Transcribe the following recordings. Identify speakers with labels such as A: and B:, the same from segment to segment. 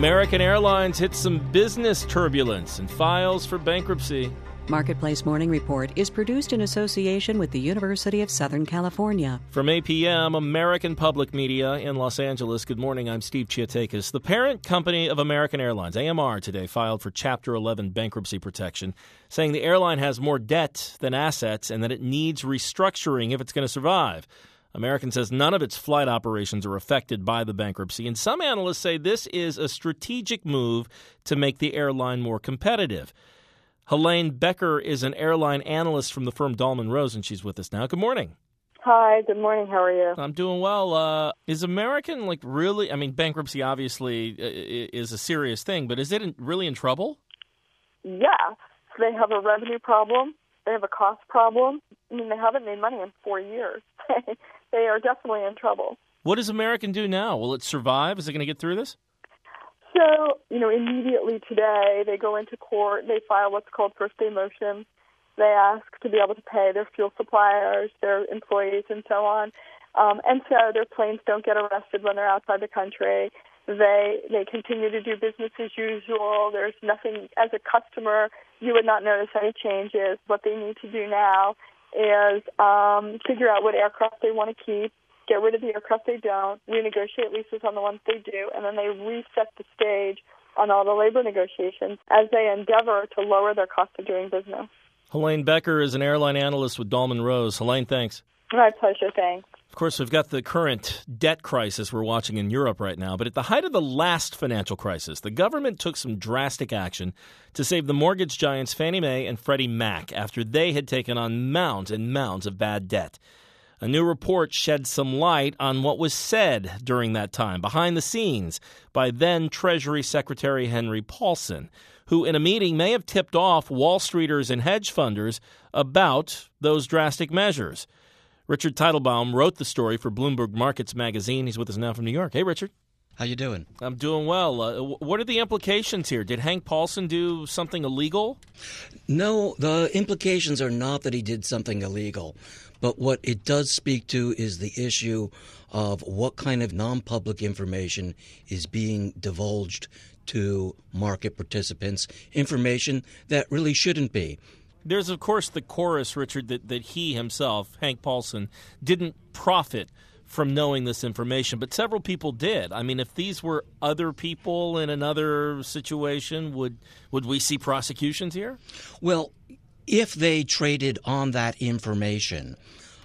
A: American Airlines hits some business turbulence and files for bankruptcy.
B: Marketplace Morning Report is produced in association with the University of Southern California.
A: From APM, American Public Media in Los Angeles. Good morning, I'm Steve Chiatakis. The parent company of American Airlines, AMR, today filed for Chapter 11 bankruptcy protection, saying the airline has more debt than assets and that it needs restructuring if it's going to survive. American says none of its flight operations are affected by the bankruptcy, and some analysts say this is a strategic move to make the airline more competitive. Helene Becker is an airline analyst from the firm Dahlman Rose, and she's with us now. Good morning.
C: Hi, good morning. How are you?
A: I'm doing well. Is American really, bankruptcy obviously is a serious thing, but is it really in trouble?
C: Yeah. They have a revenue problem. They have a cost problem. They haven't made money in 4 years. They are definitely in trouble.
A: What does American do now? Will it survive? Is it going to get through this?
C: So, immediately today, they go into court. They file what's called first-day motion. They ask to be able to pay their fuel suppliers, their employees, and so on. And so their planes don't get arrested when they're outside the country. They continue to do business as usual. There's nothing, as a customer, you would not notice any changes. What they need to do now is figure out what aircraft they want to keep, get rid of the aircraft they don't, renegotiate leases on the ones they do, and then they reset the stage on all the labor negotiations as they endeavor to lower their cost of doing business.
A: Helene Becker is an airline analyst with Dahlman Rose. Helene, thanks.
C: My pleasure, thanks.
A: Of course, we've got the current debt crisis we're watching in Europe right now, but at the height of the last financial crisis, the government took some drastic action to save the mortgage giants Fannie Mae and Freddie Mac after they had taken on mounds and mounds of bad debt. A new report sheds some light on what was said during that time, behind the scenes, by then Treasury Secretary Henry Paulson, who in a meeting may have tipped off Wall Streeters and hedge funders about those drastic measures. Richard Teitelbaum wrote the story for Bloomberg Markets magazine. He's with us now from New York. Hey, Richard.
D: How you doing?
A: I'm doing well. What are the implications here? Did Hank Paulson do something illegal?
D: No, the implications are not that he did something illegal. But what it does speak to is the issue of what kind of non-public information is being divulged to market participants, information that really shouldn't be.
A: There's, of course, the chorus, Richard, that he himself, Hank Paulson, didn't profit from knowing this information, but several people did. If these were other people in another situation, would we see prosecutions here?
D: Well, if they traded on that information,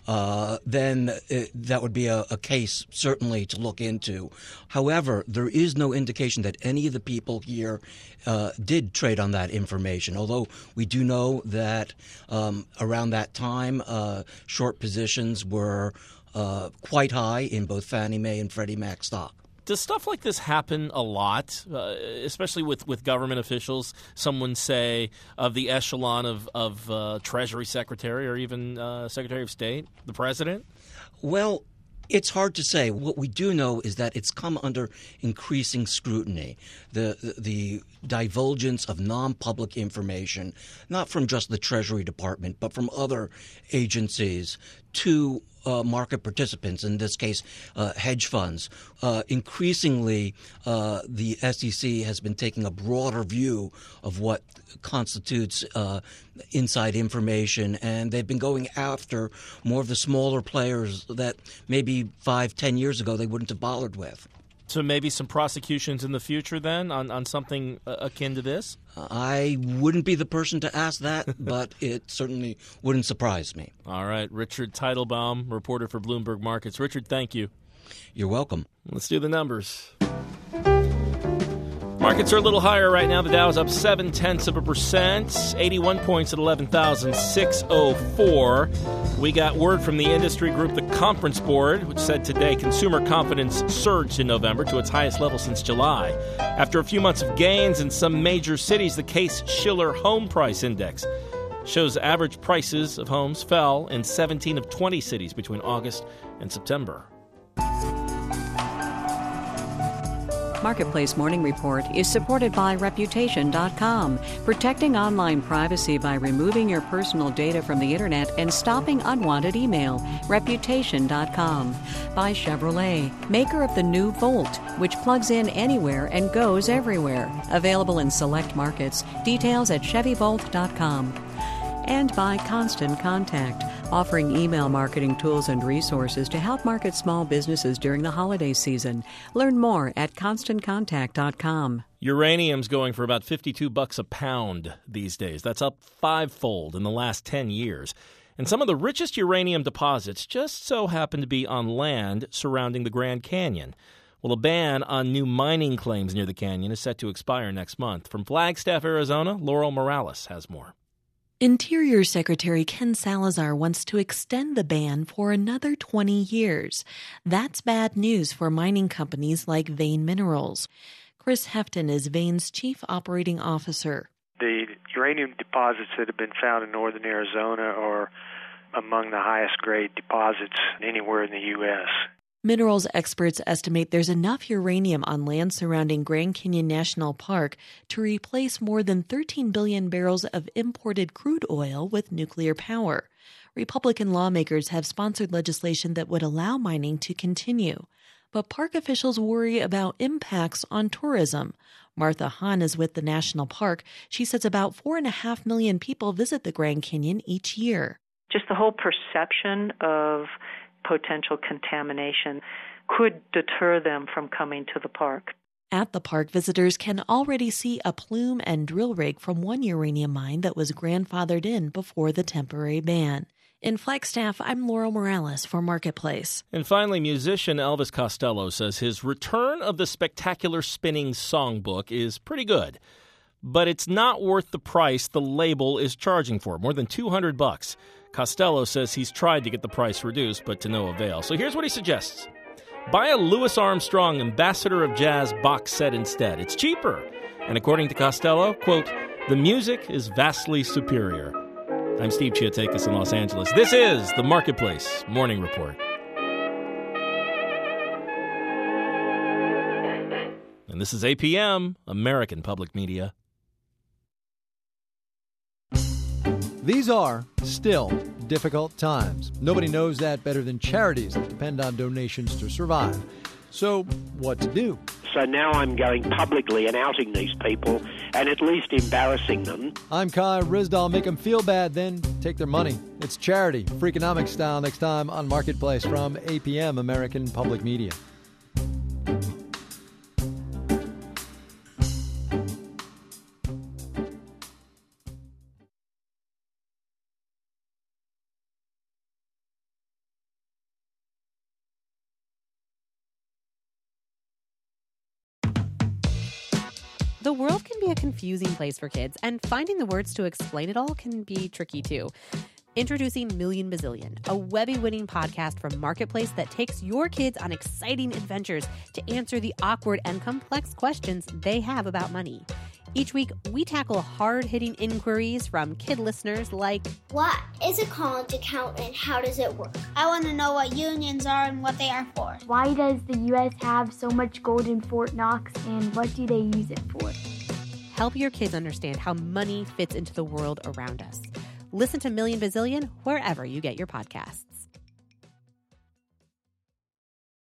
D: then that would be a case certainly to look into. However, there is no indication that any of the people here did trade on that information, although we do know that around that time, short positions were quite high in both Fannie Mae and Freddie Mac stock.
A: Does stuff like this happen a lot, especially with government officials? Someone, say, of the echelon of Treasury Secretary or even Secretary of State, the President?
D: Well, it's hard to say. What we do know is that it's come under increasing scrutiny. The divulgence of non-public information, not from just the Treasury Department, but from other agencies to market participants, in this case, hedge funds. Increasingly, the SEC has been taking a broader view of what constitutes inside information, and they've been going after more of the smaller players that maybe 5-10 years ago they wouldn't have bothered with.
A: So maybe some prosecutions in the future then on something akin to this?
D: I wouldn't be the person to ask that, but it certainly wouldn't surprise me.
A: All right. Richard Teitelbaum, reporter for Bloomberg Markets. Richard, thank you.
D: You're welcome.
A: Let's do the numbers. Markets are a little higher right now. The Dow is up 0.7%, 81 points at 11,604. We got word from the industry group, the Conference Board, which said today consumer confidence surged in November to its highest level since July. After a few months of gains in some major cities, the Case-Shiller Home Price Index shows average prices of homes fell in 17 of 20 cities between August and September.
B: Marketplace Morning Report is supported by Reputation.com, protecting online privacy by removing your personal data from the internet and stopping unwanted email. Reputation.com. By Chevrolet, maker of the new Volt, which plugs in anywhere and goes everywhere. Available in select markets. Details at ChevyVolt.com. And by Constant Contact, offering email marketing tools and resources to help market small businesses during the holiday season. Learn more at ConstantContact.com.
A: Uranium's going for about $52 a pound these days. That's up fivefold in the last 10 years. And some of the richest uranium deposits just so happen to be on land surrounding the Grand Canyon. Well, a ban on new mining claims near the canyon is set to expire next month. From Flagstaff, Arizona, Laurel Morales has more.
E: Interior Secretary Ken Salazar wants to extend the ban for another 20 years. That's bad news for mining companies like Vane Minerals. Chris Hefton is Vane's chief operating officer.
F: The uranium deposits that have been found in northern Arizona are among the highest grade deposits anywhere in the U.S.
E: Minerals experts estimate there's enough uranium on land surrounding Grand Canyon National Park to replace more than 13 billion barrels of imported crude oil with nuclear power. Republican lawmakers have sponsored legislation that would allow mining to continue. But park officials worry about impacts on tourism. Martha Hahn is with the national park. She says about 4.5 million people visit the Grand Canyon each year.
G: Just the whole perception of potential contamination could deter them from coming to the park.
E: At the park, visitors can already see a plume and drill rig from one uranium mine that was grandfathered in before the temporary ban. In Flagstaff, I'm Laurel Morales for Marketplace.
A: And finally, musician Elvis Costello says his return of the Spectacular Spinning songbook is pretty good. But it's not worth the price the label is charging for, more than $200. Costello says he's tried to get the price reduced, but to no avail. So here's what he suggests. Buy a Louis Armstrong Ambassador of Jazz box set instead. It's cheaper. And according to Costello, quote, the music is vastly superior. I'm Steve Chiatakis in Los Angeles. This is the Marketplace Morning Report. And this is APM, American Public Media.
H: These are still difficult times. Nobody knows that better than charities that depend on donations to survive. So, what to do?
I: So now I'm going publicly and outing these people and at least embarrassing them.
H: I'm Kai Ryssdal. Make them feel bad, then take their money. It's charity, Freakonomics style, next time on Marketplace from APM, American Public Media.
J: The world can be a confusing place for kids, and finding the words to explain it all can be tricky too. Introducing Million Bazillion, a Webby-winning podcast from Marketplace that takes your kids on exciting adventures to answer the awkward and complex questions they have about money. Each week, we tackle hard-hitting inquiries from kid listeners like,
K: what is a college account and how does it work? I want to know what unions are and what they are for.
L: Why does the U.S. have so much gold in Fort Knox and what do they use it for?
J: Help your kids understand how money fits into the world around us. Listen to Million Bazillion wherever you get your podcasts.